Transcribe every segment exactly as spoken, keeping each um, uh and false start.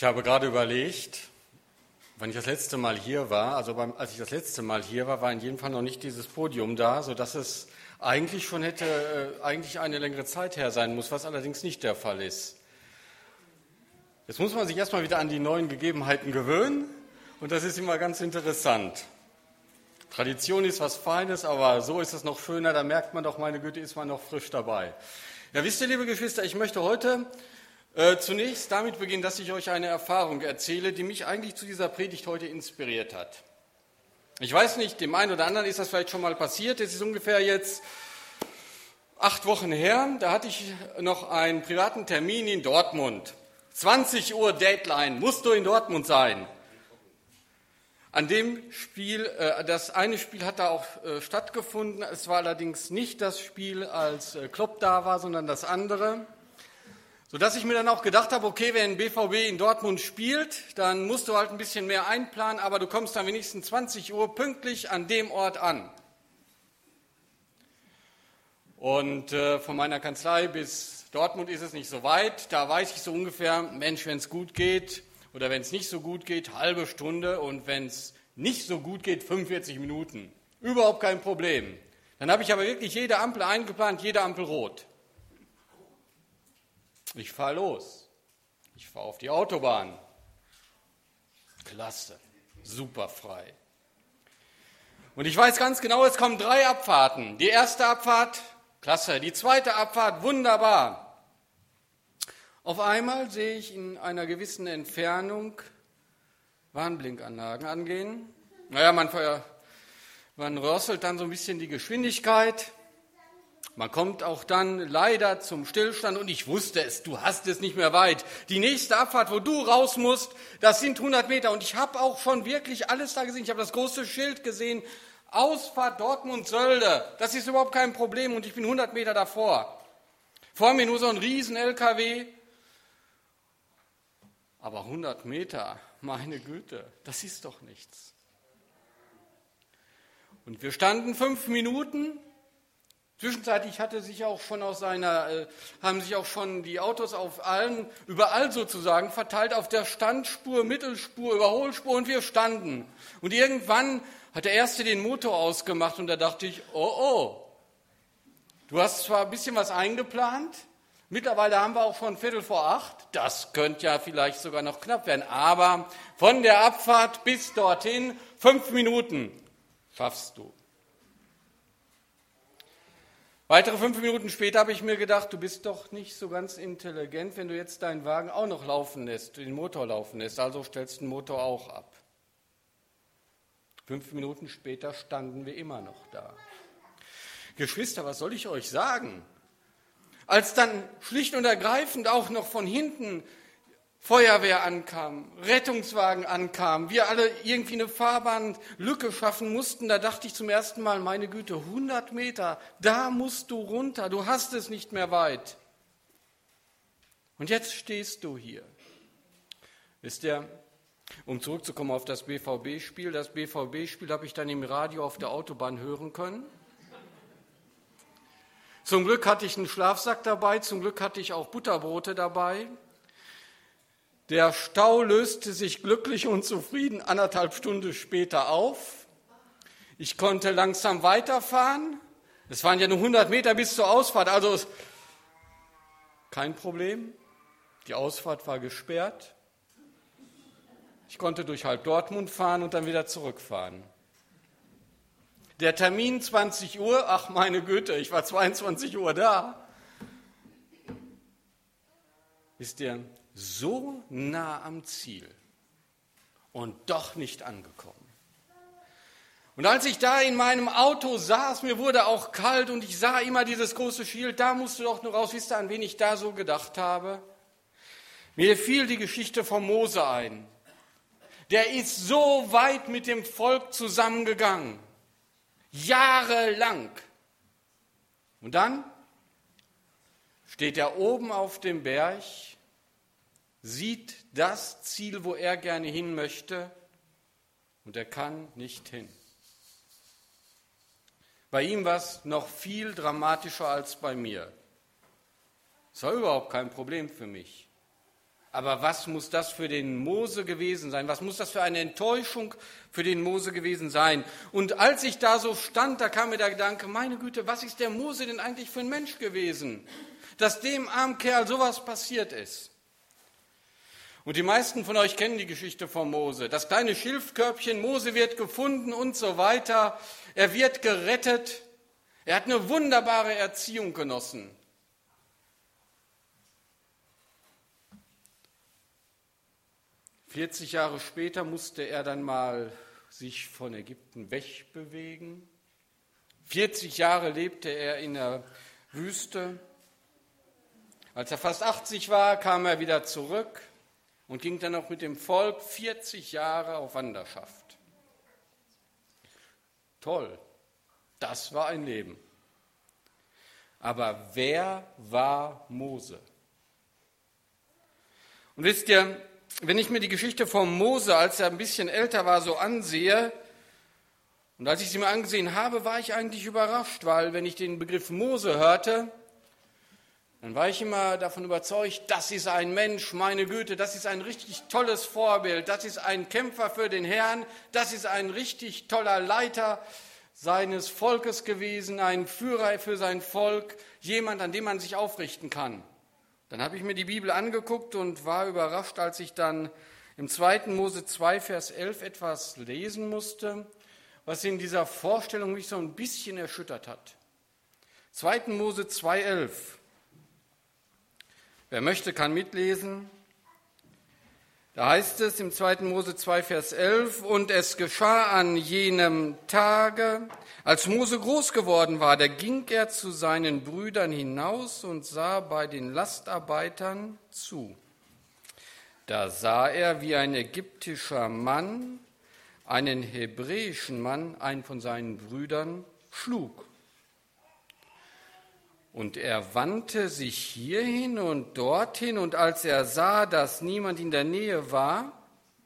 Ich habe gerade überlegt, wann ich das letzte Mal hier war. Also beim, als ich das letzte Mal hier war, war in jedem Fall noch nicht dieses Podium da, sodass es eigentlich schon hätte, äh, eigentlich eine längere Zeit her sein muss, was allerdings nicht der Fall ist. Jetzt muss man sich erstmal wieder an die neuen Gegebenheiten gewöhnen und das ist immer ganz interessant. Tradition ist was Feines, aber so ist es noch schöner, da merkt man doch, meine Güte, ist man noch frisch dabei. Ja, wisst ihr, liebe Geschwister, ich möchte heute äh, zunächst damit beginnen, dass ich euch eine Erfahrung erzähle, die mich eigentlich zu dieser Predigt heute inspiriert hat. Ich weiß nicht, dem einen oder anderen ist das vielleicht schon mal passiert, es ist ungefähr jetzt acht Wochen her, da hatte ich noch einen privaten Termin in Dortmund. zwanzig Uhr Deadline, musst du in Dortmund sein. An dem Spiel, äh, das eine Spiel hat da auch äh, stattgefunden, es war allerdings nicht das Spiel, als äh, Klopp da war, sondern das andere. Sodass ich mir dann auch gedacht habe, okay, wenn B V B in Dortmund spielt, dann musst du halt ein bisschen mehr einplanen, aber du kommst dann wenigstens zwanzig Uhr pünktlich an dem Ort an. Und äh, von meiner Kanzlei bis Dortmund ist es nicht so weit, da weiß ich so ungefähr, Mensch, wenn es gut geht, oder wenn es nicht so gut geht, halbe Stunde und wenn es nicht so gut geht, fünfundvierzig Minuten. Überhaupt kein Problem. Dann habe ich aber wirklich jede Ampel eingeplant, jede Ampel rot. Ich fahre los. Ich fahre auf die Autobahn. Klasse, super frei. Und ich weiß ganz genau, es kommen drei Abfahrten. Die erste Abfahrt, klasse. Die zweite Abfahrt, wunderbar. Auf einmal sehe ich in einer gewissen Entfernung Warnblinkanlagen angehen. Naja, man, man rösselt dann so ein bisschen die Geschwindigkeit. Man kommt auch dann leider zum Stillstand und ich wusste es, du hast es nicht mehr weit. Die nächste Abfahrt, wo du raus musst, das sind hundert Meter und ich habe auch schon wirklich alles da gesehen. Ich habe das große Schild gesehen, Ausfahrt Dortmund-Sölde. Das ist überhaupt kein Problem und ich bin hundert Meter davor. Vor mir nur so ein riesen L K W. Aber hundert Meter, meine Güte, das ist doch nichts. Und wir standen fünf Minuten. Zwischenzeitlich hatte sich auch schon aus seiner, äh, haben sich auch schon die Autos auf allen, überall sozusagen verteilt, auf der Standspur, Mittelspur, Überholspur und wir standen. Und irgendwann hat der Erste den Motor ausgemacht und da dachte ich, oh oh, du hast zwar ein bisschen was eingeplant, mittlerweile haben wir auch schon Viertel vor acht, das könnte ja vielleicht sogar noch knapp werden, aber von der Abfahrt bis dorthin, fünf Minuten schaffst du. Weitere fünf Minuten später habe ich mir gedacht, du bist doch nicht so ganz intelligent, wenn du jetzt deinen Wagen auch noch laufen lässt, den Motor laufen lässt, also stellst den Motor auch ab. Fünf Minuten später standen wir immer noch da. Geschwister, was soll ich euch sagen? Als dann schlicht und ergreifend auch noch von hinten Feuerwehr ankam, Rettungswagen ankam, wir alle irgendwie eine Fahrbahnlücke schaffen mussten, da dachte ich zum ersten Mal, meine Güte, hundert Meter, da musst du runter, du hast es nicht mehr weit. Und jetzt stehst du hier. Wisst ihr, um zurückzukommen auf das B V B-Spiel, das B V B-Spiel habe ich dann im Radio auf der Autobahn hören können. Zum Glück hatte ich einen Schlafsack dabei, zum Glück hatte ich auch Butterbrote dabei. Der Stau löste sich glücklich und zufrieden anderthalb Stunden später auf. Ich konnte langsam weiterfahren. Es waren ja nur hundert Meter bis zur Ausfahrt, also kein Problem. Die Ausfahrt war gesperrt. Ich konnte durch halb Dortmund fahren und dann wieder zurückfahren. Der Termin zwanzig Uhr, ach meine Güte, ich war zweiundzwanzig Uhr da. Wisst ihr, so nah am Ziel und doch nicht angekommen. Und als ich da in meinem Auto saß, mir wurde auch kalt und ich sah immer dieses große Schild, da musst du doch nur raus. Wisst ihr, an wen ich da so gedacht habe? Mir fiel die Geschichte von Mose ein. Der ist so weit mit dem Volk zusammengegangen. Jahrelang. Und dann steht er oben auf dem Berg, sieht das Ziel, wo er gerne hin möchte, und er kann nicht hin. Bei ihm war es noch viel dramatischer als bei mir. Es war überhaupt kein Problem für mich. Aber was muss das für den Mose gewesen sein? Was muss das für eine Enttäuschung für den Mose gewesen sein? Und als ich da so stand, da kam mir der Gedanke, meine Güte, was ist der Mose denn eigentlich für ein Mensch gewesen, dass dem armen Kerl sowas passiert ist? Und die meisten von euch kennen die Geschichte von Mose. Das kleine Schilfkörbchen, Mose wird gefunden und so weiter. Er wird gerettet. Er hat eine wunderbare Erziehung genossen. vierzig Jahre später musste er dann mal sich von Ägypten wegbewegen. vierzig Jahre lebte er in der Wüste. Als er fast achtzig war, kam er wieder zurück und ging dann auch mit dem Volk vierzig Jahre auf Wanderschaft. Toll, das war ein Leben. Aber wer war Mose? Und wisst ihr, wenn ich mir die Geschichte von Mose, als er ein bisschen älter war, so ansehe, und als ich sie mir angesehen habe, war ich eigentlich überrascht, weil wenn ich den Begriff Mose hörte, dann war ich immer davon überzeugt, das ist ein Mensch, meine Güte, das ist ein richtig tolles Vorbild, das ist ein Kämpfer für den Herrn, das ist ein richtig toller Leiter seines Volkes gewesen, ein Führer für sein Volk, jemand, an dem man sich aufrichten kann. Dann habe ich mir die Bibel angeguckt und war überrascht, als ich dann im zweiten Mose zwei, Vers elf etwas lesen musste, was in dieser Vorstellung mich so ein bisschen erschüttert hat. zweiten Mose zwei, elf. Wer möchte, kann mitlesen. Da heißt es im zweiten Mose zwei, Vers elf, und es geschah an jenem Tage, als Mose groß geworden war, da ging er zu seinen Brüdern hinaus und sah bei den Lastarbeitern zu. Da sah er, wie ein ägyptischer Mann einen hebräischen Mann, einen von seinen Brüdern, schlug. Und er wandte sich hierhin und dorthin, und als er sah, dass niemand in der Nähe war,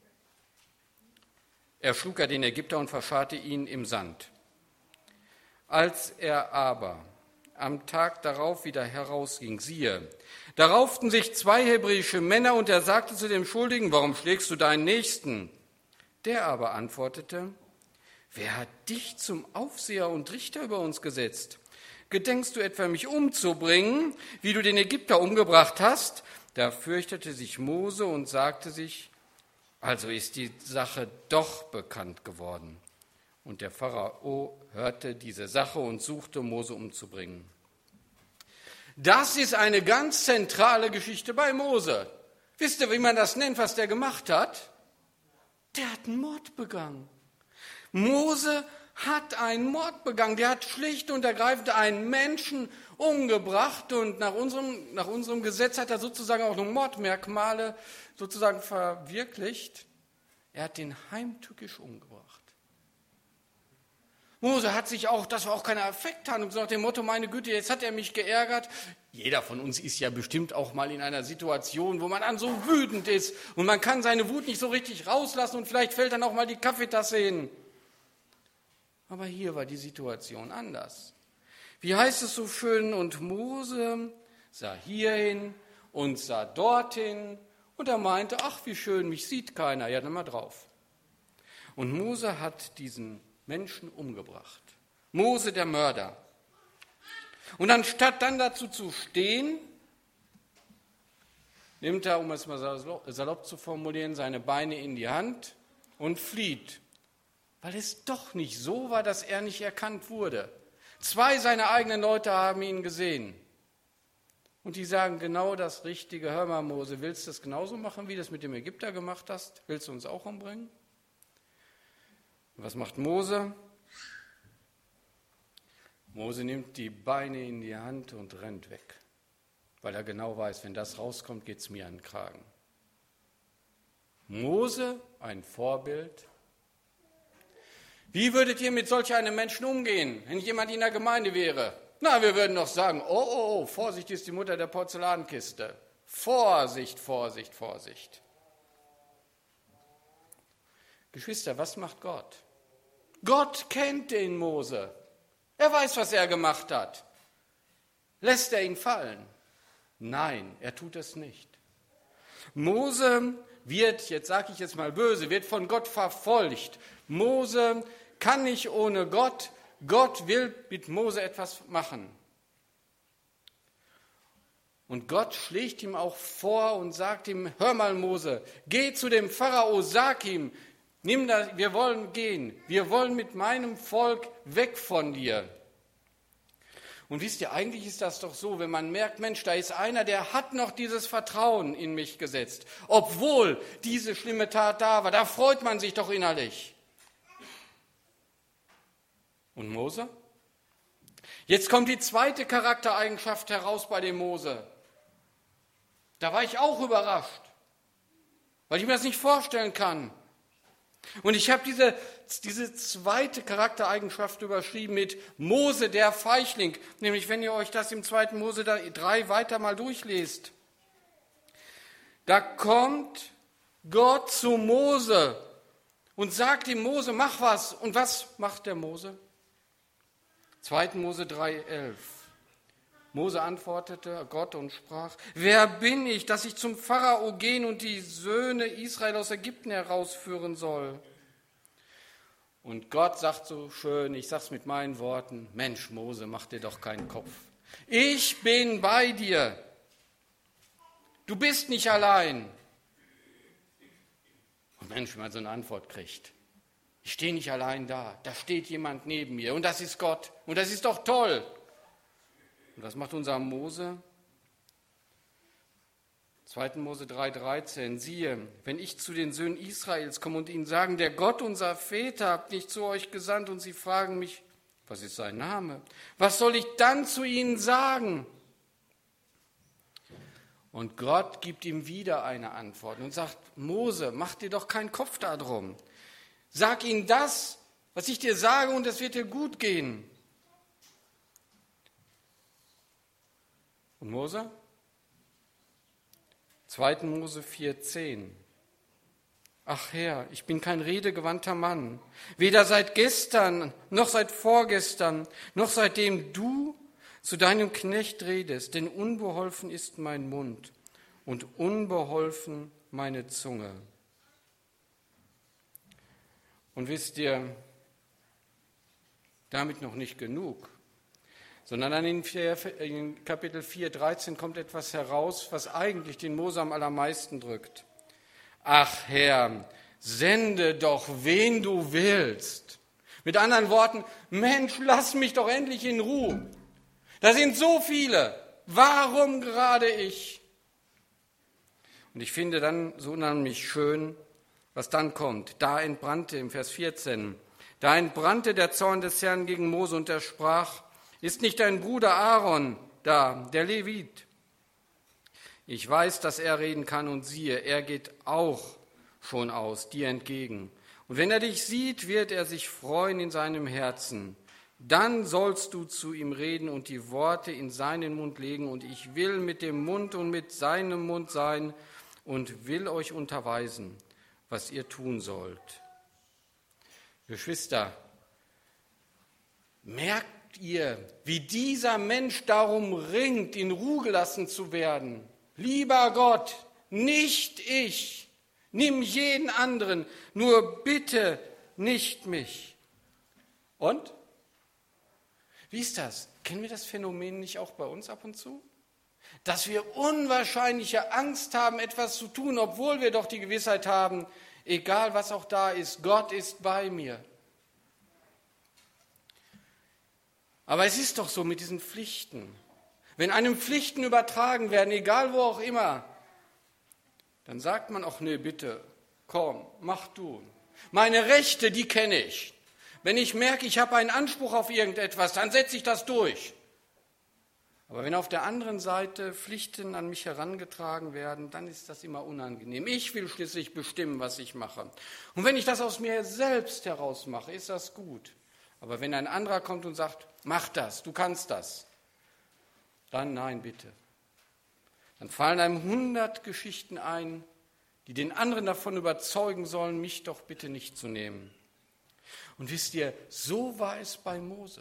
erschlug er den Ägypter und verscharrte ihn im Sand. Als er aber am Tag darauf wieder herausging, siehe, da rauften sich zwei hebräische Männer, und er sagte zu dem Schuldigen, warum schlägst du deinen Nächsten? Der aber antwortete, wer hat dich zum Aufseher und Richter über uns gesetzt? Gedenkst du etwa, mich umzubringen, wie du den Ägypter umgebracht hast? Da fürchtete sich Mose und sagte sich, also ist die Sache doch bekannt geworden. Und der Pharao hörte diese Sache und suchte, Mose umzubringen. Das ist eine ganz zentrale Geschichte bei Mose. Wisst ihr, wie man das nennt, was der gemacht hat? Der hat einen Mord begangen. Mose hat einen Mord begangen. Der hat schlicht und ergreifend einen Menschen umgebracht, und nach unserem, nach unserem Gesetz hat er sozusagen auch noch Mordmerkmale sozusagen verwirklicht. Er hat den heimtückisch umgebracht. Mose hat sich auch, das war auch keine Affekthandlung, so nach dem Motto, meine Güte, jetzt hat er mich geärgert. Jeder von uns ist ja bestimmt auch mal in einer Situation, wo man dann so wütend ist und man kann seine Wut nicht so richtig rauslassen und vielleicht fällt dann auch mal die Kaffeetasse hin. Aber hier war die Situation anders. Wie heißt es so schön? Und Mose sah hierhin und sah dorthin und er meinte, ach wie schön, mich sieht keiner, ja dann mal drauf. Und Mose hat diesen Menschen umgebracht. Mose der Mörder. Und anstatt dann dazu zu stehen, nimmt er, um es mal salopp zu formulieren, seine Beine in die Hand und flieht. Weil es doch nicht so war, dass er nicht erkannt wurde. Zwei seiner eigenen Leute haben ihn gesehen. Und die sagen genau das Richtige. Hör mal, Mose, willst du das genauso machen, wie du das mit dem Ägypter gemacht hast? Willst du uns auch umbringen? Und was macht Mose? Mose nimmt die Beine in die Hand und rennt weg. Weil er genau weiß, wenn das rauskommt, geht es mir an den Kragen. Mose, ein Vorbild. Wie würdet ihr mit solch einem Menschen umgehen, wenn jemand in der Gemeinde wäre? Na, wir würden doch sagen, oh, oh, oh, Vorsicht ist die Mutter der Porzellankiste. Vorsicht, Vorsicht, Vorsicht. Geschwister, was macht Gott? Gott kennt den Mose. Er weiß, was er gemacht hat. Lässt er ihn fallen? Nein, er tut es nicht. Mose wird, jetzt sage ich jetzt mal böse, wird von Gott verfolgt. Mose kann nicht ohne Gott. Gott will mit Mose etwas machen. Und Gott schlägt ihm auch vor und sagt ihm, hör mal Mose, geh zu dem Pharao, sag ihm, nimm das, wir wollen gehen, wir wollen mit meinem Volk weg von dir. Und wisst ihr, eigentlich ist das doch so, wenn man merkt, Mensch, da ist einer, der hat noch dieses Vertrauen in mich gesetzt, obwohl diese schlimme Tat da war, da freut man sich doch innerlich. Und Mose? Jetzt kommt die zweite Charaktereigenschaft heraus bei dem Mose. Da war ich auch überrascht, weil ich mir das nicht vorstellen kann. Und ich habe diese, diese zweite Charaktereigenschaft überschrieben mit Mose, der Feichling. Nämlich, wenn ihr euch das im zweiten Mose drei weiter mal durchlest. Da kommt Gott zu Mose und sagt ihm, Mose, mach was. Und was macht der Mose? zweiten Mose drei, elf. Mose antwortete Gott und sprach, wer bin ich, dass ich zum Pharao gehen und die Söhne Israel aus Ägypten herausführen soll? Und Gott sagt so schön, ich sag's mit meinen Worten, Mensch Mose, mach dir doch keinen Kopf. Ich bin bei dir. Du bist nicht allein. Und Mensch, wenn man so eine Antwort kriegt, ich stehe nicht allein da, da steht jemand neben mir und das ist Gott und das ist doch toll. Und was macht unser Mose? zweiten Mose drei, dreizehn. Siehe, wenn ich zu den Söhnen Israels komme und ihnen sagen, der Gott unser Väter hat nicht zu euch gesandt und sie fragen mich, was ist sein Name? Was soll ich dann zu ihnen sagen? Und Gott gibt ihm wieder eine Antwort und sagt, Mose, mach dir doch keinen Kopf darum. Sag ihnen das, was ich dir sage und es wird dir gut gehen. Und Mose? zweiten Mose vier, zehn. Ach Herr, ich bin kein redegewandter Mann, weder seit gestern, noch seit vorgestern, noch seitdem du zu deinem Knecht redest, denn unbeholfen ist mein Mund und unbeholfen meine Zunge. Und wisst ihr, damit noch nicht genug, sondern dann in Kapitel vier, dreizehn kommt etwas heraus, was eigentlich den Mose am allermeisten drückt. Ach Herr, sende doch, wen du willst. Mit anderen Worten, Mensch, lass mich doch endlich in Ruhe. Da sind so viele. Warum gerade ich? Und ich finde dann so unheimlich schön, was dann kommt. Da entbrannte, im Vers vierzehn, da entbrannte der Zorn des Herrn gegen Mose und er sprach, ist nicht dein Bruder Aaron da, der Levit? Ich weiß, dass er reden kann und siehe, er geht auch schon aus dir entgegen. Und wenn er dich sieht, wird er sich freuen in seinem Herzen. Dann sollst du zu ihm reden und die Worte in seinen Mund legen und ich will mit dem Mund und mit seinem Mund sein und will euch unterweisen, was ihr tun sollt. Geschwister, merkt ihr, wie dieser Mensch darum ringt, in Ruhe gelassen zu werden? Lieber Gott, nicht ich, nimm jeden anderen, nur bitte nicht mich. Und? Wie ist das? Kennen wir das Phänomen nicht auch bei uns ab und zu? Dass wir unwahrscheinliche Angst haben, etwas zu tun, obwohl wir doch die Gewissheit haben, egal was auch da ist, Gott ist bei mir. Aber es ist doch so mit diesen Pflichten. Wenn einem Pflichten übertragen werden, egal wo auch immer, dann sagt man auch, nee, bitte, komm, mach du. Meine Rechte, die kenne ich. Wenn ich merke, ich habe einen Anspruch auf irgendetwas, dann setze ich das durch. Aber wenn auf der anderen Seite Pflichten an mich herangetragen werden, dann ist das immer unangenehm. Ich will schließlich bestimmen, was ich mache. Und wenn ich das aus mir selbst heraus mache, ist das gut. Aber wenn ein anderer kommt und sagt, mach das, du kannst das, dann nein, bitte. Dann fallen einem hundert Geschichten ein, die den anderen davon überzeugen sollen, mich doch bitte nicht zu nehmen. Und wisst ihr, so war es bei Mose.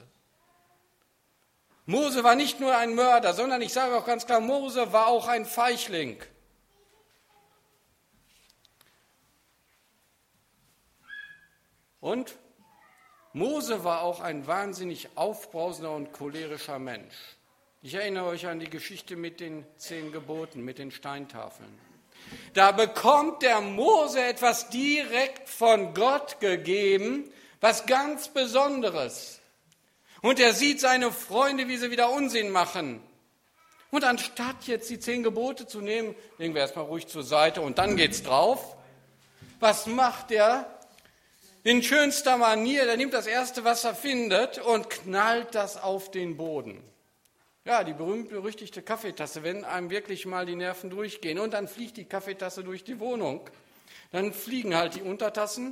Mose war nicht nur ein Mörder, sondern ich sage auch ganz klar, Mose war auch ein Feichling. Und Mose war auch ein wahnsinnig aufbrausender und cholerischer Mensch. Ich erinnere euch an die Geschichte mit den zehn Geboten, mit den Steintafeln. Da bekommt der Mose etwas direkt von Gott gegeben, was ganz Besonderes. Und er sieht seine Freunde, wie sie wieder Unsinn machen. Und anstatt jetzt die zehn Gebote zu nehmen, legen wir erstmal ruhig zur Seite und dann geht's drauf. Was macht er? In schönster Manier, der nimmt das erste, was er findet und knallt das auf den Boden. Ja, die berühmt-berüchtigte Kaffeetasse, wenn einem wirklich mal die Nerven durchgehen. Und dann fliegt die Kaffeetasse durch die Wohnung. Dann fliegen halt die Untertassen.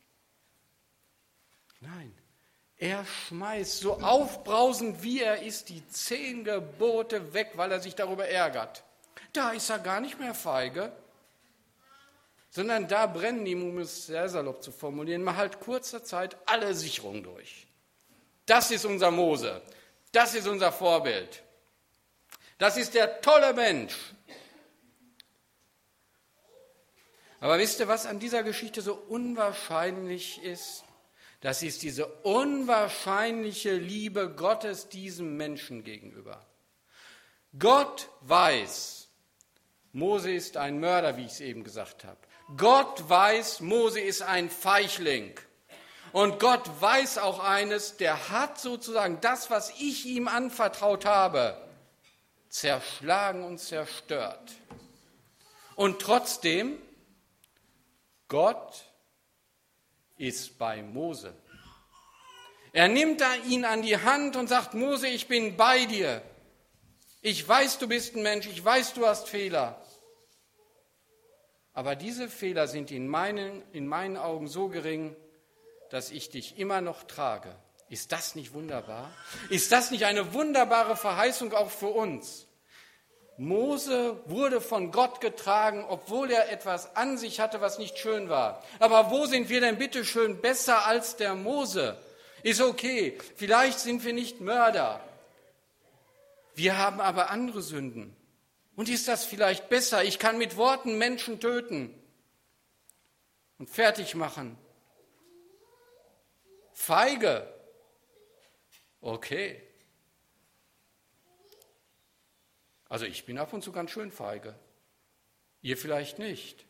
Nein, er schmeißt, so aufbrausend wie er ist, die zehn Gebote weg, weil er sich darüber ärgert. Da ist er gar nicht mehr feige, sondern da brennen ihm, um es sehr salopp zu formulieren, mal halt kurzer Zeit alle Sicherungen durch. Das ist unser Mose. Das ist unser Vorbild. Das ist der tolle Mensch. Aber wisst ihr, was an dieser Geschichte so unwahrscheinlich ist? Das ist diese unwahrscheinliche Liebe Gottes diesem Menschen gegenüber. Gott weiß, Mose ist ein Mörder, wie ich es eben gesagt habe. Gott weiß, Mose ist ein Feichling. Und Gott weiß auch eines, der hat sozusagen das, was ich ihm anvertraut habe, zerschlagen und zerstört. Und trotzdem, Gott ist bei Mose. Er nimmt ihn an die Hand und sagt, Mose, ich bin bei dir. Ich weiß, du bist ein Mensch, ich weiß, du hast Fehler. Aber diese Fehler sind in meinen, in meinen Augen so gering, dass ich dich immer noch trage. Ist das nicht wunderbar? Ist das nicht eine wunderbare Verheißung auch für uns? Mose wurde von Gott getragen, obwohl er etwas an sich hatte, was nicht schön war. Aber wo sind wir denn bitte schön besser als der Mose? Ist okay, vielleicht sind wir nicht Mörder. Wir haben aber andere Sünden. Und ist das vielleicht besser? Ich kann mit Worten Menschen töten und fertig machen. Feige. Okay. Also ich bin ab und zu ganz schön feige. Ihr vielleicht nicht.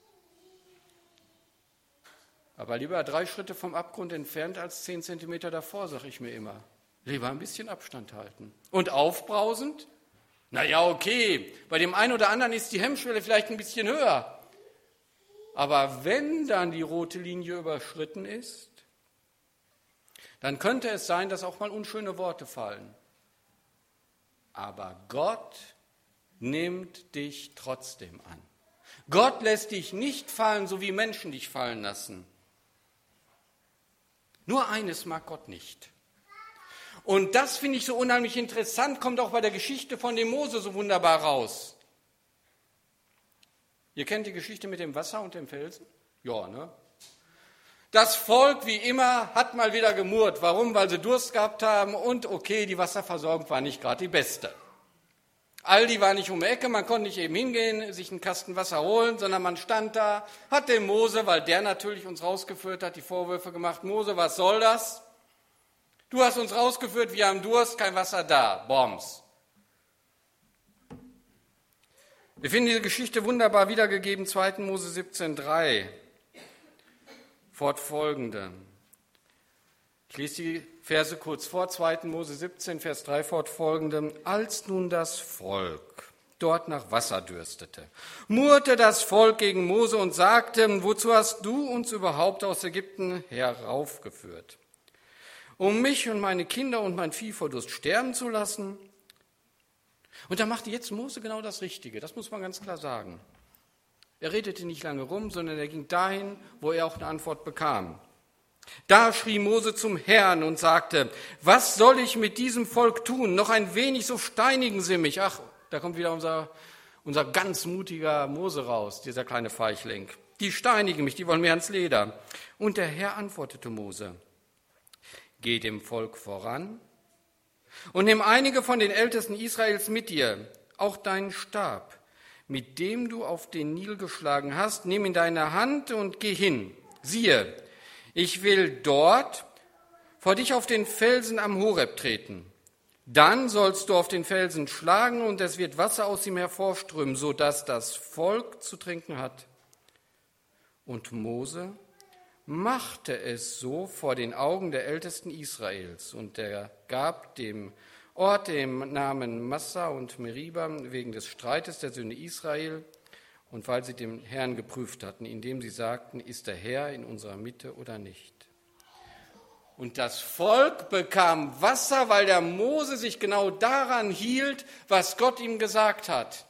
Aber lieber drei Schritte vom Abgrund entfernt als zehn Zentimeter davor, sage ich mir immer. Lieber ein bisschen Abstand halten. Und aufbrausend? Naja, okay, bei dem einen oder anderen ist die Hemmschwelle vielleicht ein bisschen höher. Aber wenn dann die rote Linie überschritten ist, dann könnte es sein, dass auch mal unschöne Worte fallen. Aber Gott nimmt dich trotzdem an. Gott lässt dich nicht fallen, so wie Menschen dich fallen lassen. Nur eines mag Gott nicht. Und das finde ich so unheimlich interessant, kommt auch bei der Geschichte von dem Mose so wunderbar raus. Ihr kennt die Geschichte mit dem Wasser und dem Felsen? Ja, ne? Das Volk, wie immer, hat mal wieder gemurrt. Warum? Weil sie Durst gehabt haben und okay, die Wasserversorgung war nicht gerade die beste. Aldi war nicht um die Ecke, man konnte nicht eben hingehen, sich einen Kasten Wasser holen, sondern man stand da, hat dem Mose, weil der natürlich uns rausgeführt hat, die Vorwürfe gemacht, Mose, was soll das? Du hast uns rausgeführt, wir haben Durst, kein Wasser da, Bombs. Wir finden diese Geschichte wunderbar wiedergegeben, zweiter Mose siebzehn drei. Fortfolgende. Ich lese die Verse kurz vor, zweiter Mose siebzehn, Vers drei fortfolgende. Als nun das Volk dort nach Wasser dürstete, murrte das Volk gegen Mose und sagte, wozu hast du uns überhaupt aus Ägypten heraufgeführt? Um mich und meine Kinder und mein Vieh vor Durst sterben zu lassen? Und da machte jetzt Mose genau das Richtige, das muss man ganz klar sagen. Er redete nicht lange rum, sondern er ging dahin, wo er auch eine Antwort bekam. Da schrie Mose zum Herrn und sagte, was soll ich mit diesem Volk tun? Noch ein wenig, so steinigen sie mich. Ach, da kommt wieder unser, unser ganz mutiger Mose raus, dieser kleine Feichling. Die steinigen mich, die wollen mir ans Leder. Und der Herr antwortete Mose, geh dem Volk voran und nimm einige von den Ältesten Israels mit dir, auch deinen Stab, mit dem du auf den Nil geschlagen hast, nimm in deine Hand und geh hin. Siehe, Ich will dort vor dich auf den Felsen am Horeb treten. Dann sollst du auf den Felsen schlagen und es wird Wasser aus ihm hervorströmen, sodass das Volk zu trinken hat. Und Mose machte es so vor den Augen der Ältesten Israels. Und er gab dem Ort den Namen Massa und Meriba wegen des Streites der Söhne Israel und weil sie den Herrn geprüft hatten, indem sie sagten, ist der Herr in unserer Mitte oder nicht. Und das Volk bekam Wasser, weil der Mose sich genau daran hielt, was Gott ihm gesagt hat.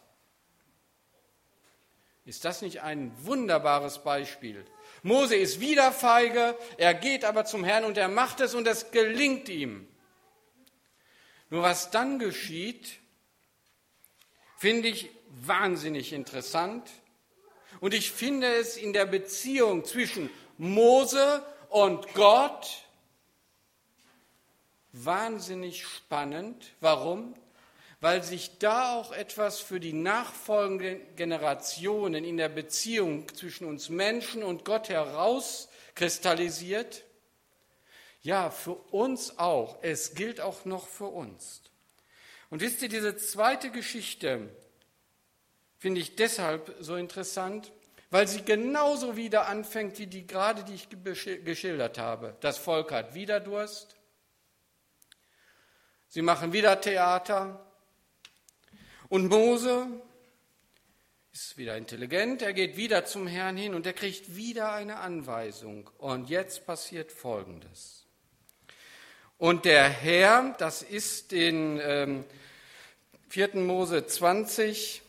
Ist das nicht ein wunderbares Beispiel? Mose ist wieder feige, er geht aber zum Herrn und er macht es und es gelingt ihm. Nur was dann geschieht, finde ich wahnsinnig interessant. Und ich finde es in der Beziehung zwischen Mose und Gott wahnsinnig spannend. Warum? Weil sich da auch etwas für die nachfolgenden Generationen in der Beziehung zwischen uns Menschen und Gott herauskristallisiert. Ja, für uns auch. Es gilt auch noch für uns. Und wisst ihr, diese zweite Geschichte finde ich deshalb so interessant, weil sie genauso wieder anfängt wie die gerade, die ich geschildert habe. Das Volk hat wieder Durst. Sie machen wieder Theater. Und Mose ist wieder intelligent, er geht wieder zum Herrn hin und er kriegt wieder eine Anweisung. Und jetzt passiert Folgendes. Und der Herr, das ist in ähm, vierten Mose zwanzig,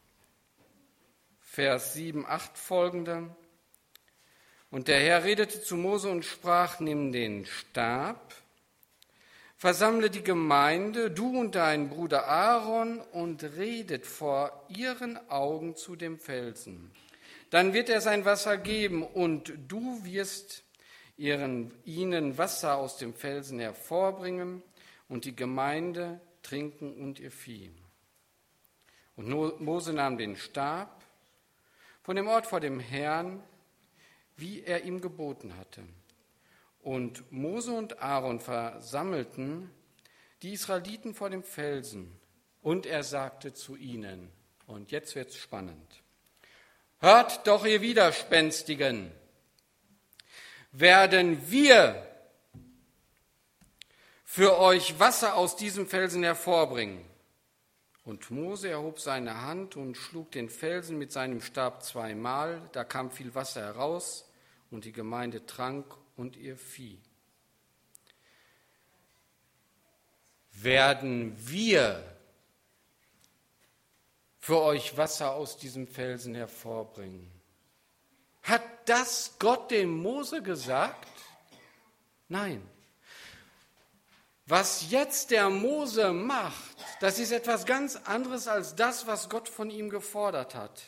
Vers sieben, acht folgende. Und der Herr redete zu Mose und sprach, nimm den Stab, versammle die Gemeinde, du und dein Bruder Aaron, und redet vor ihren Augen zu dem Felsen. Dann wird er sein Wasser geben, und du wirst ihren, ihnen Wasser aus dem Felsen hervorbringen, und die Gemeinde trinken und ihr Vieh. Und Mose nahm den Stab von dem Ort vor dem Herrn, wie er ihm geboten hatte. Und Mose und Aaron versammelten die Israeliten vor dem Felsen. Und er sagte zu ihnen, und jetzt wird's spannend, hört doch, ihr Widerspenstigen, werden wir für euch Wasser aus diesem Felsen hervorbringen. Und Mose erhob seine Hand und schlug den Felsen mit seinem Stab zweimal, da kam viel Wasser heraus und die Gemeinde trank und ihr Vieh. Werden wir für euch Wasser aus diesem Felsen hervorbringen? Hat das Gott dem Mose gesagt? Nein. Was jetzt der Mose macht, das ist etwas ganz anderes als das, was Gott von ihm gefordert hat.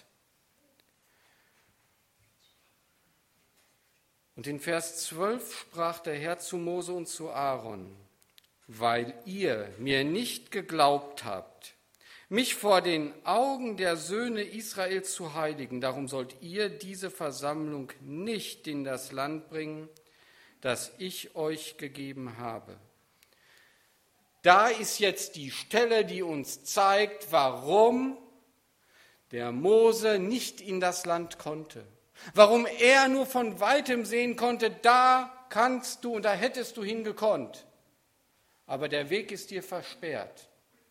Und in Vers zwölf sprach der Herr zu Mose und zu Aaron, weil ihr mir nicht geglaubt habt, mich vor den Augen der Söhne Israels zu heiligen, darum sollt ihr diese Versammlung nicht in das Land bringen, das ich euch gegeben habe. Da ist jetzt die Stelle, die uns zeigt, warum der Mose nicht in das Land konnte. Warum er nur von weitem sehen konnte, da kannst du und da hättest du hingekonnt. Aber der Weg ist dir versperrt.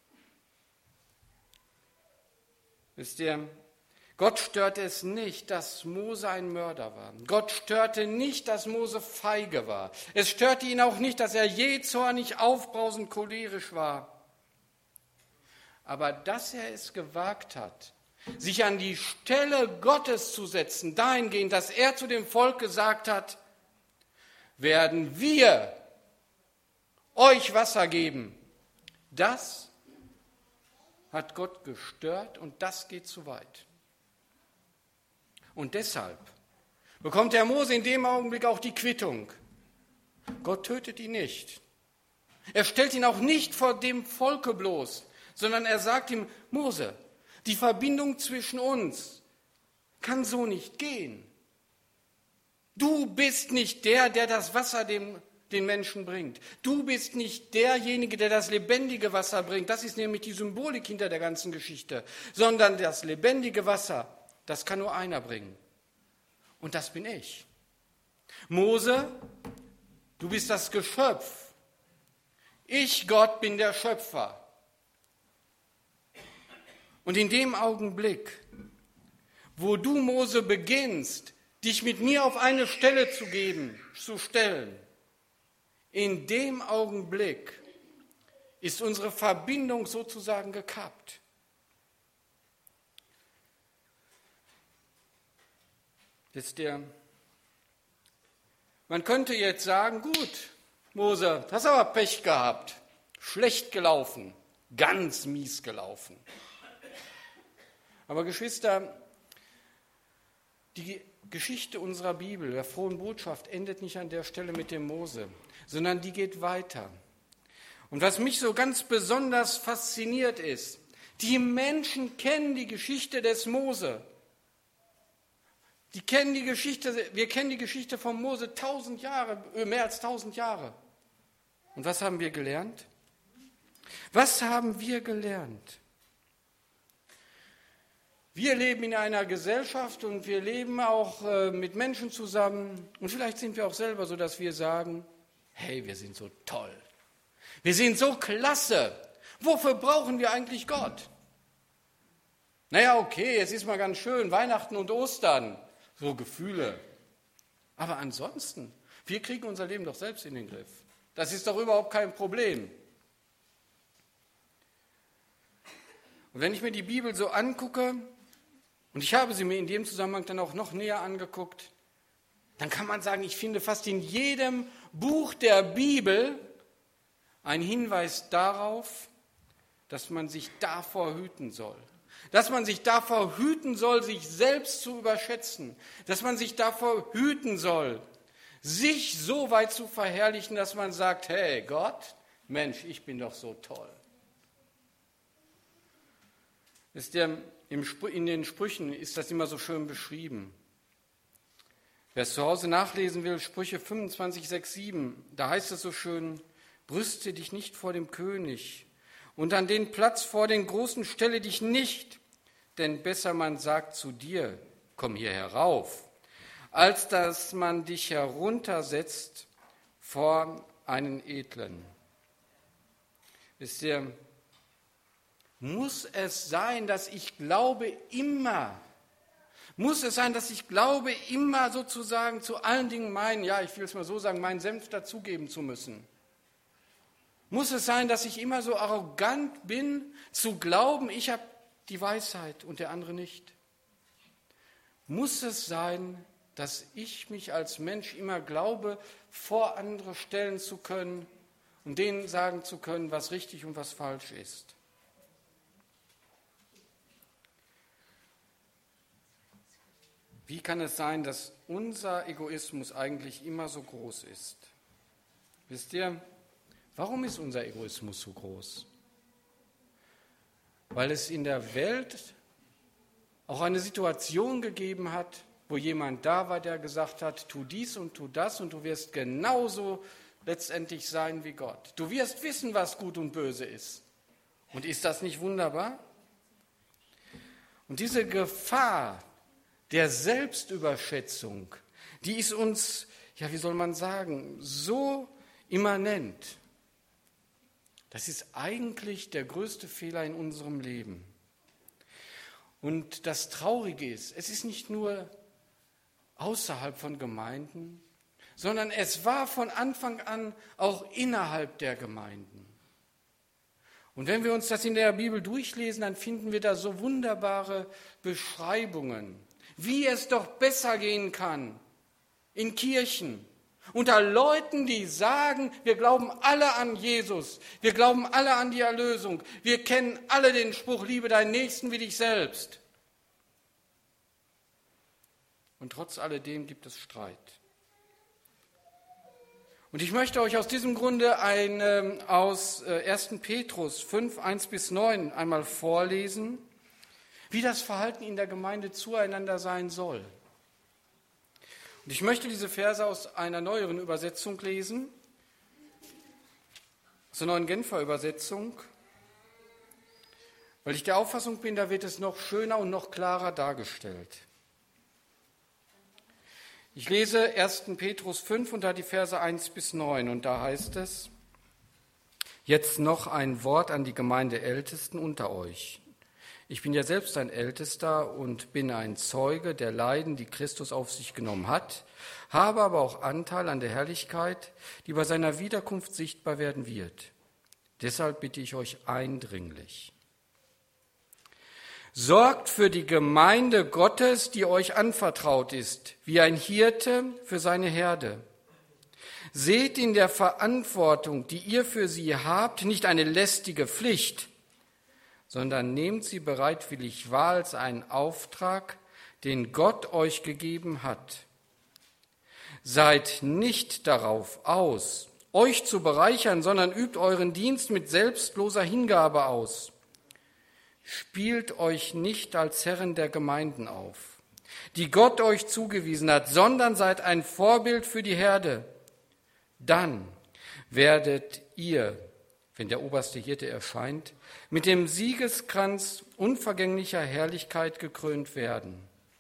Wisst ihr, Gott störte es nicht, dass Mose ein Mörder war. Gott störte nicht, dass Mose feige war. Es störte ihn auch nicht, dass er jähzornig, aufbrausend, cholerisch war. Aber dass er es gewagt hat, sich an die Stelle Gottes zu setzen, dahingehend, dass er zu dem Volk gesagt hat, werden wir euch Wasser geben. Das hat Gott gestört und das geht zu weit. Und deshalb bekommt der Mose in dem Augenblick auch die Quittung. Gott tötet ihn nicht. Er stellt ihn auch nicht vor dem Volke bloß, sondern er sagt ihm, Mose, die Verbindung zwischen uns kann so nicht gehen. Du Du bist nicht der, der das Wasser dem, den Menschen bringt. Du bist nicht derjenige, der das lebendige Wasser bringt. Das ist nämlich die Symbolik hinter der ganzen Geschichte. Sondern das lebendige Wasser, das kann nur einer bringen. Und das bin ich. Mose, du bist das Geschöpf. Ich, Gott, bin der Schöpfer. Und in dem Augenblick, wo du, Mose, beginnst, dich mit mir auf eine Stelle zu geben, zu stellen, in dem Augenblick ist unsere Verbindung sozusagen gekappt. Jetzt der, man könnte jetzt sagen, gut, Mose, hast aber Pech gehabt, schlecht gelaufen, ganz mies gelaufen. Aber Geschwister, die Geschichte unserer Bibel, der frohen Botschaft, endet nicht an der Stelle mit dem Mose, sondern die geht weiter. Und was mich so ganz besonders fasziniert ist, die Menschen kennen die Geschichte des Mose. Die kennen die Geschichte, wir kennen die Geschichte von Mose tausend Jahre, mehr als tausend Jahre. Und was haben wir gelernt? Was haben wir gelernt? Wir leben in einer Gesellschaft und wir leben auch äh, mit Menschen zusammen. Und vielleicht sind wir auch selber so, dass wir sagen, hey, wir sind so toll. Wir sind so klasse. Wofür brauchen wir eigentlich Gott? Naja, okay, es ist mal ganz schön, Weihnachten und Ostern, so Gefühle. Aber ansonsten, wir kriegen unser Leben doch selbst in den Griff. Das ist doch überhaupt kein Problem. Und wenn ich mir die Bibel so angucke, und ich habe sie mir in dem Zusammenhang dann auch noch näher angeguckt, dann kann man sagen, ich finde fast in jedem Buch der Bibel einen Hinweis darauf, dass man sich davor hüten soll. Dass man sich davor hüten soll, sich selbst zu überschätzen. Dass man sich davor hüten soll, sich so weit zu verherrlichen, dass man sagt, hey Gott, Mensch, ich bin doch so toll. Ist der In den Sprüchen ist das immer so schön beschrieben. Wer es zu Hause nachlesen will, Sprüche fünfundzwanzig, sechs, sieben, da heißt es so schön, brüste dich nicht vor dem König und an den Platz vor den Großen stelle dich nicht, denn besser man sagt zu dir, komm hier herauf, als dass man dich heruntersetzt vor einen Edlen. Wisst ihr, muss es sein, dass ich glaube immer, muss es sein, dass ich glaube immer sozusagen zu allen Dingen meinen, ja, ich will es mal so sagen, meinen Senf dazugeben zu müssen? Muss es sein, dass ich immer so arrogant bin, zu glauben, ich habe die Weisheit und der andere nicht? Muss es sein, dass ich mich als Mensch immer glaube, vor andere stellen zu können und denen sagen zu können, was richtig und was falsch ist? Wie kann es sein, dass unser Egoismus eigentlich immer so groß ist? Wisst ihr, warum ist unser Egoismus so groß? Weil es in der Welt auch eine Situation gegeben hat, wo jemand da war, der gesagt hat, tu dies und tu das und du wirst genauso letztendlich sein wie Gott. Du wirst wissen, was gut und böse ist. Und ist das nicht wunderbar? Und diese Gefahr der Selbstüberschätzung, die ist uns, ja, wie soll man sagen, so immanent. Das ist eigentlich der größte Fehler in unserem Leben. Und das Traurige ist, es ist nicht nur außerhalb von Gemeinden, sondern es war von Anfang an auch innerhalb der Gemeinden. Und wenn wir uns das in der Bibel durchlesen, dann finden wir da so wunderbare Beschreibungen, wie es doch besser gehen kann in Kirchen, unter Leuten, die sagen, wir glauben alle an Jesus, wir glauben alle an die Erlösung, wir kennen alle den Spruch, liebe deinen Nächsten wie dich selbst. Und trotz alledem gibt es Streit. Und ich möchte euch aus diesem Grunde ein, aus ersten Petrus fünf, eins bis neun einmal vorlesen, wie das Verhalten in der Gemeinde zueinander sein soll. Und ich möchte diese Verse aus einer neueren Übersetzung lesen, aus der neuen Genfer Übersetzung, weil ich der Auffassung bin, da wird es noch schöner und noch klarer dargestellt. Ich lese ersten Petrus fünf und da die Verse eins bis neun und da heißt es: Jetzt noch ein Wort an die Gemeindeältesten unter euch. Ich bin ja selbst ein Ältester und bin ein Zeuge der Leiden, die Christus auf sich genommen hat, habe aber auch Anteil an der Herrlichkeit, die bei seiner Wiederkunft sichtbar werden wird. Deshalb bitte ich euch eindringlich: Sorgt für die Gemeinde Gottes, die euch anvertraut ist, wie ein Hirte für seine Herde. Seht in der Verantwortung, die ihr für sie habt, nicht eine lästige Pflicht, sondern nehmt sie bereitwillig wahr als einen Auftrag, den Gott euch gegeben hat. Seid nicht darauf aus, euch zu bereichern, sondern übt euren Dienst mit selbstloser Hingabe aus. Spielt euch nicht als Herren der Gemeinden auf, die Gott euch zugewiesen hat, sondern seid ein Vorbild für die Herde. Dann werdet ihr, wenn der oberste Hirte erscheint, mit dem Siegeskranz unvergänglicher Herrlichkeit gekrönt werden.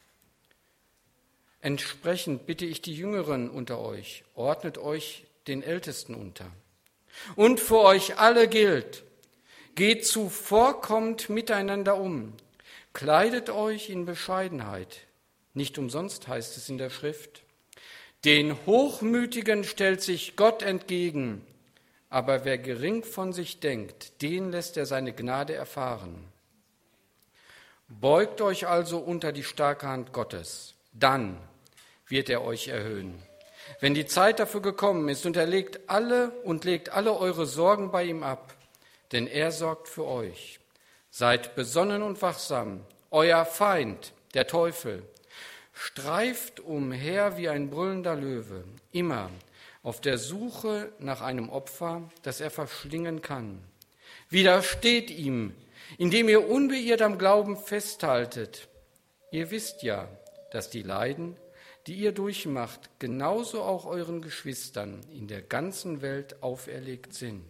Entsprechend bitte ich die Jüngeren unter euch, ordnet euch den Ältesten unter. Und für euch alle gilt: Geht zuvorkommend miteinander um, kleidet euch in Bescheidenheit. Nicht umsonst heißt es in der Schrift: Den Hochmütigen stellt sich Gott entgegen, aber wer gering von sich denkt, den lässt er seine Gnade erfahren. Beugt euch also unter die starke Hand Gottes, dann wird er euch erhöhen. Wenn die Zeit dafür gekommen ist, und er legt alle und legt alle eure Sorgen bei ihm ab, denn er sorgt für euch. Seid besonnen und wachsam. Euer Feind, der Teufel, streift umher wie ein brüllender Löwe, immer auf der Suche nach einem Opfer, das er verschlingen kann. Widersteht ihm, indem ihr unbeirrt am Glauben festhaltet. Ihr wisst ja, dass die Leiden, die ihr durchmacht, genauso auch euren Geschwistern in der ganzen Welt auferlegt sind.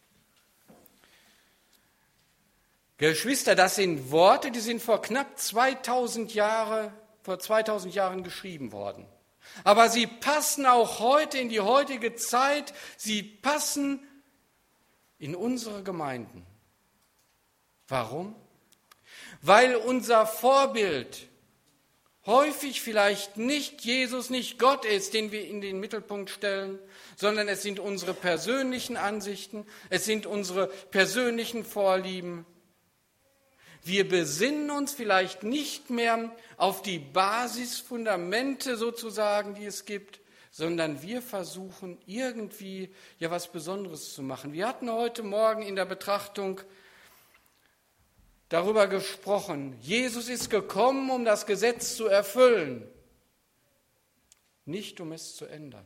Geschwister, das sind Worte, die sind vor knapp zweitausend Jahre, vor zweitausend Jahren geschrieben worden. Aber sie passen auch heute in die heutige Zeit, sie passen in unsere Gemeinden. Warum? Weil unser Vorbild häufig vielleicht nicht Jesus, nicht Gott ist, den wir in den Mittelpunkt stellen, sondern es sind unsere persönlichen Ansichten, es sind unsere persönlichen Vorlieben. Wir besinnen uns vielleicht nicht mehr auf die Basisfundamente sozusagen, die es gibt, sondern wir versuchen irgendwie ja was Besonderes zu machen. Wir hatten heute Morgen in der Betrachtung darüber gesprochen, Jesus ist gekommen, um das Gesetz zu erfüllen, nicht um es zu ändern.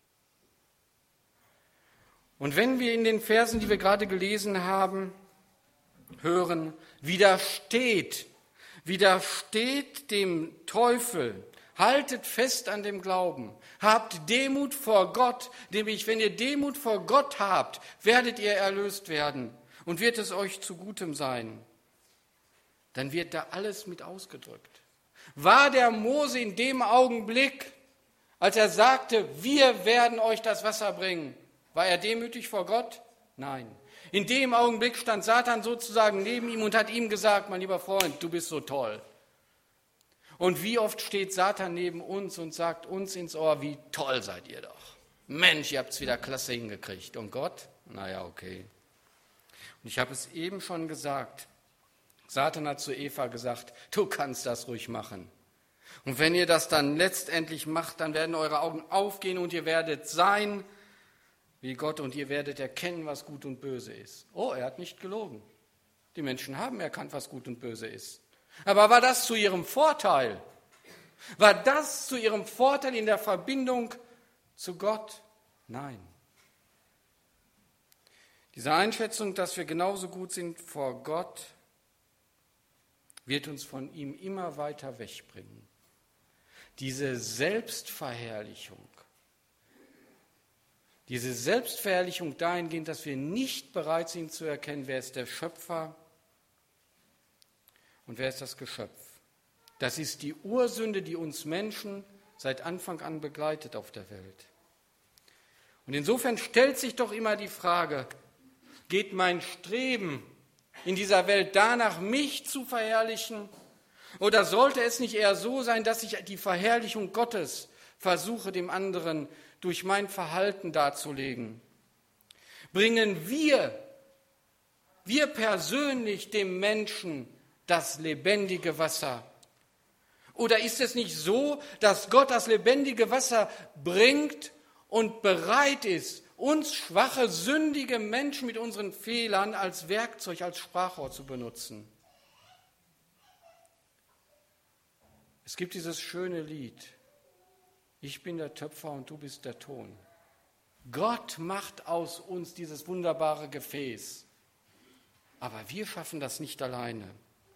Und wenn wir in den Versen, die wir gerade gelesen haben, hören, widersteht, widersteht dem Teufel, haltet fest an dem Glauben, habt Demut vor Gott, nämlich wenn ihr Demut vor Gott habt, werdet ihr erlöst werden und wird es euch zugutem sein. Dann wird da alles mit ausgedrückt. War der Mose in dem Augenblick, als er sagte, wir werden euch das Wasser bringen, war er demütig vor Gott? Nein. In dem Augenblick stand Satan sozusagen neben ihm und hat ihm gesagt, mein lieber Freund, du bist so toll. Und wie oft steht Satan neben uns und sagt uns ins Ohr, wie toll seid ihr doch. Mensch, ihr habt es wieder klasse hingekriegt. Und Gott? Naja, okay. Und ich habe es eben schon gesagt, Satan hat zu Eva gesagt, du kannst das ruhig machen. Und wenn ihr das dann letztendlich macht, dann werden eure Augen aufgehen und ihr werdet sein wie Gott und ihr werdet erkennen, was gut und böse ist. Oh, er hat nicht gelogen. Die Menschen haben erkannt, was gut und böse ist. Aber war das zu ihrem Vorteil? War das zu ihrem Vorteil in der Verbindung zu Gott? Nein. Diese Einschätzung, dass wir genauso gut sind vor Gott, wird uns von ihm immer weiter wegbringen. diese Selbstverherrlichung. Diese Selbstverherrlichung dahingehend, dass wir nicht bereit sind zu erkennen, wer ist der Schöpfer und wer ist das Geschöpf. Das ist die Ursünde, die uns Menschen seit Anfang an begleitet auf der Welt. Und insofern stellt sich doch immer die Frage, geht mein Streben in dieser Welt danach, mich zu verherrlichen? Oder sollte es nicht eher so sein, dass ich die Verherrlichung Gottes versuche, dem anderen durch mein Verhalten darzulegen? Bringen wir, wir persönlich dem Menschen das lebendige Wasser? Oder ist es nicht so, dass Gott das lebendige Wasser bringt und bereit ist, uns schwache, sündige Menschen mit unseren Fehlern als Werkzeug, als Sprachrohr zu benutzen? Es gibt dieses schöne Lied, ich bin der Töpfer und du bist der Ton. Gott macht aus uns dieses wunderbare Gefäß, aber wir schaffen das nicht alleine.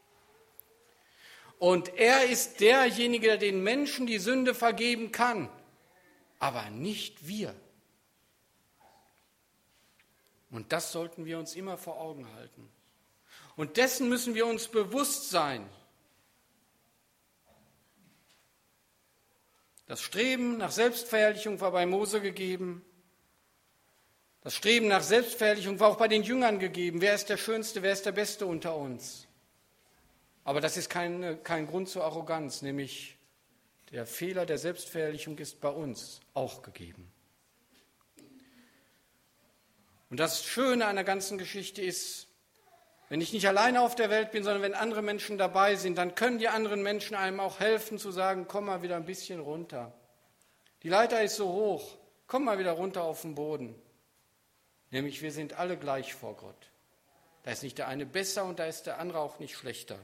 Und er ist derjenige, der den Menschen die Sünde vergeben kann, aber nicht wir. Und das sollten wir uns immer vor Augen halten. Und dessen müssen wir uns bewusst sein. Das Streben nach Selbstverherrlichung war bei Mose gegeben. Das Streben nach Selbstverherrlichung war auch bei den Jüngern gegeben. Wer ist der Schönste, wer ist der Beste unter uns? Aber das ist kein, kein Grund zur Arroganz, nämlich der Fehler der Selbstverherrlichung ist bei uns auch gegeben. Und das Schöne an der ganzen Geschichte ist, wenn ich nicht alleine auf der Welt bin, sondern wenn andere Menschen dabei sind, dann können die anderen Menschen einem auch helfen zu sagen, komm mal wieder ein bisschen runter. Die Leiter ist so hoch, komm mal wieder runter auf den Boden. Nämlich wir sind alle gleich vor Gott. Da ist nicht der eine besser und da ist der andere auch nicht schlechter.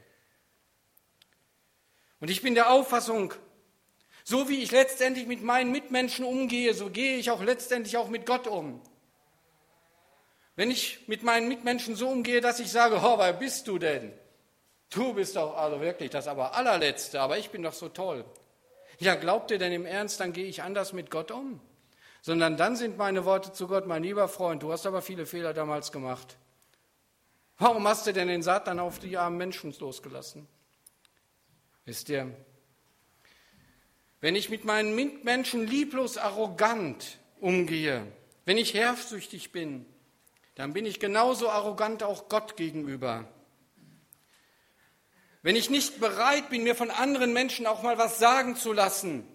Und ich bin der Auffassung, so wie ich letztendlich mit meinen Mitmenschen umgehe, so gehe ich auch letztendlich auch mit Gott um. Wenn ich mit meinen Mitmenschen so umgehe, dass ich sage, oh, wer bist du denn? Du bist doch also wirklich das aber allerletzte, aber ich bin doch so toll. Ja, glaubt ihr denn im Ernst, dann gehe ich anders mit Gott um? Sondern dann sind meine Worte zu Gott, mein lieber Freund, du hast aber viele Fehler damals gemacht. Warum hast du denn den Satan auf die armen Menschen losgelassen? Wisst ihr, wenn ich mit meinen Mitmenschen lieblos arrogant umgehe, wenn ich herrschsüchtig bin, dann bin ich genauso arrogant auch Gott gegenüber. Wenn ich nicht bereit bin, mir von anderen Menschen auch mal was sagen zu lassen,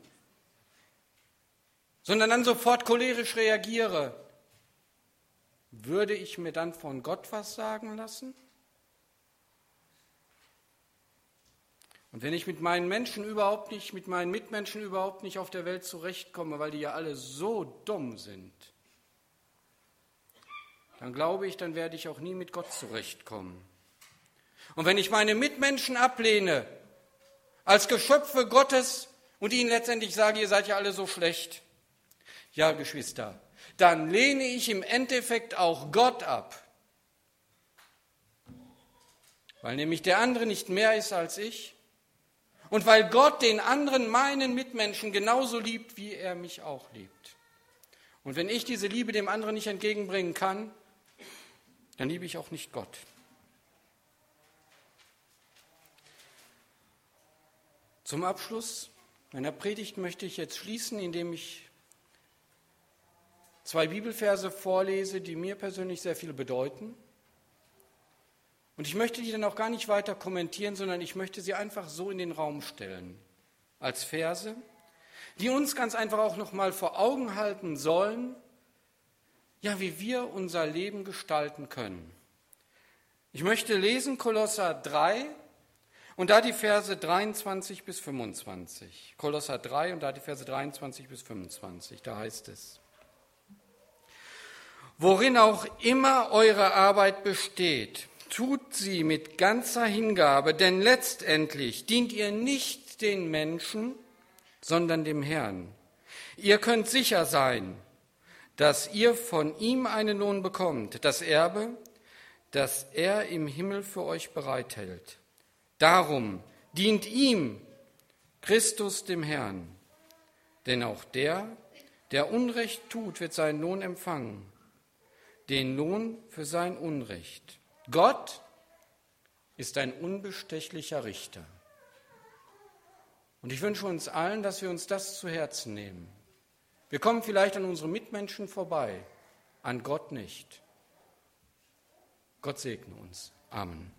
sondern dann sofort cholerisch reagiere, würde ich mir dann von Gott was sagen lassen? Und wenn ich mit meinen Menschen überhaupt nicht, mit meinen Mitmenschen überhaupt nicht auf der Welt zurechtkomme, weil die ja alle so dumm sind, dann glaube ich, dann werde ich auch nie mit Gott zurechtkommen. Und wenn ich meine Mitmenschen ablehne, als Geschöpfe Gottes und ihnen letztendlich sage, ihr seid ja alle so schlecht, ja, Geschwister, dann lehne ich im Endeffekt auch Gott ab. Weil nämlich der andere nicht mehr ist als ich und weil Gott den anderen, meinen Mitmenschen, genauso liebt, wie er mich auch liebt. Und wenn ich diese Liebe dem anderen nicht entgegenbringen kann, dann liebe ich auch nicht Gott. Zum Abschluss meiner Predigt möchte ich jetzt schließen, indem ich zwei Bibelverse vorlese, die mir persönlich sehr viel bedeuten. Und ich möchte die dann auch gar nicht weiter kommentieren, sondern ich möchte sie einfach so in den Raum stellen, als Verse, die uns ganz einfach auch noch mal vor Augen halten sollen, ja, wie wir unser Leben gestalten können. Ich möchte lesen Kolosser drei und da die Verse dreiundzwanzig bis fünfundzwanzig. Kolosser drei und da die Verse dreiundzwanzig bis fünfundzwanzig. Da heißt es: Worin auch immer eure Arbeit besteht, tut sie mit ganzer Hingabe, denn letztendlich dient ihr nicht den Menschen, sondern dem Herrn. Ihr könnt sicher sein, dass ihr von ihm einen Lohn bekommt, das Erbe, das er im Himmel für euch bereithält. Darum dient ihm Christus dem Herrn. Denn auch der, der Unrecht tut, wird seinen Lohn empfangen, den Lohn für sein Unrecht. Gott ist ein unbestechlicher Richter. Und ich wünsche uns allen, dass wir uns das zu Herzen nehmen. Wir kommen vielleicht an unsere Mitmenschen vorbei, an Gott nicht. Gott segne uns. Amen.